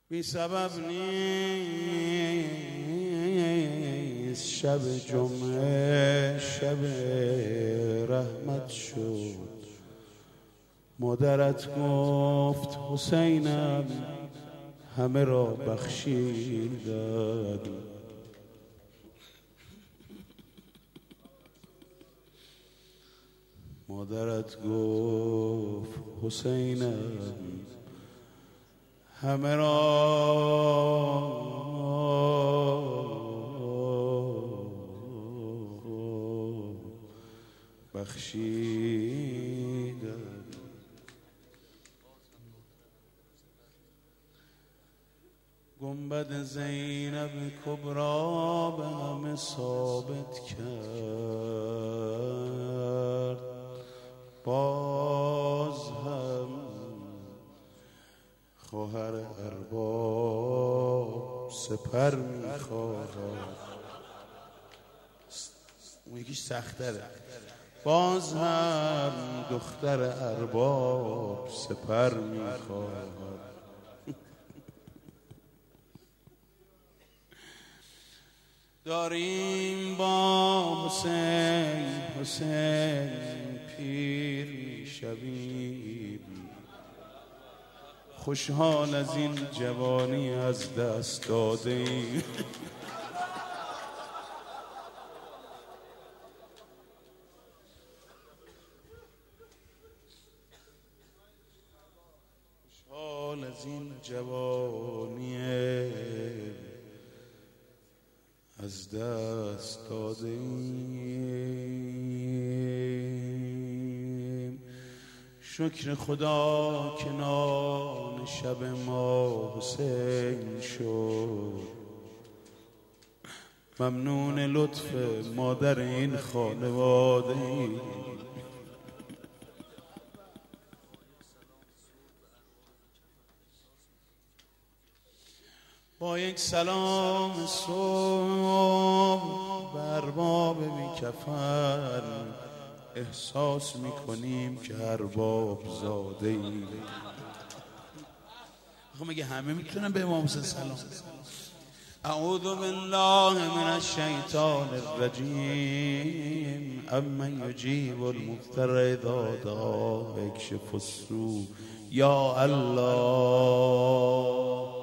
بی سبب نیست شب جمعه شب رحمت شد. مادرت گفت حسینم همه را بخشیدم. مادرت گفت حسینم همه را بخشیدم. گنبد زینب کبرا به همه ثابت کرد. باز هم خواهر ارباب سپر میخواهد. اون یکیش سختره. باز هم دختر ارباب سپر میخواهد. داریم با حسین پیر میشویم. خوشحال از این جوانی از دست داده ایم. خوشحال از این جوانی از دست داده ایم. شکر خدا که نان شب ما حسین شد. ممنون لطف مادر این خانواده ایم. با یک سلام صبح به ارباب بی کفن احساس میکنیم که ارباب زاده ایم. خب مگه همه میتونن به امام حسین سلام؟ اعوذ بالله من الشیطان الرجیم. امن یجیب المضطر اذا دعاه یکشف السوء. یا الله